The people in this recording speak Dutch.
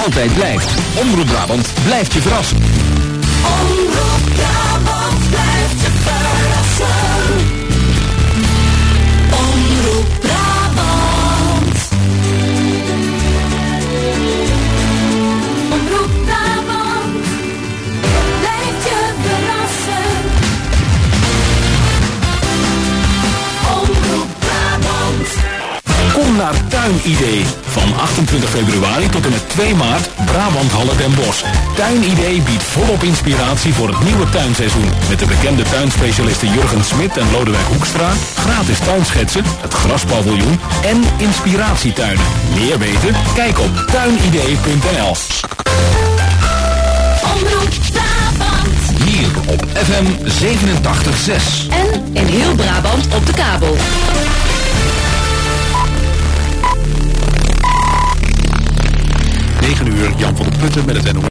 altijd blijft. Omroep Brabant blijft je verrassen. Omroep Brabant blijft je verrassen. Omroep Brabant. Omroep Brabant blijft je verrassen. Omroep Brabant. Kom naar Tuinidee. Van 28 februari tot en met 2 maart Brabant Halle Den Bosch. Tuinidee biedt volop inspiratie voor het nieuwe tuinseizoen. Met de bekende tuinspecialisten Jurgen Smit en Lodewijk Hoekstra. Gratis tuinschetsen, het graspaviljoen en inspiratietuinen. Meer weten? Kijk op tuinidee.nl. Omroep Brabant. Hier op FM 87.6. En in heel Brabant op de kabel. 9 uur, Jan van der Putten met het NOS.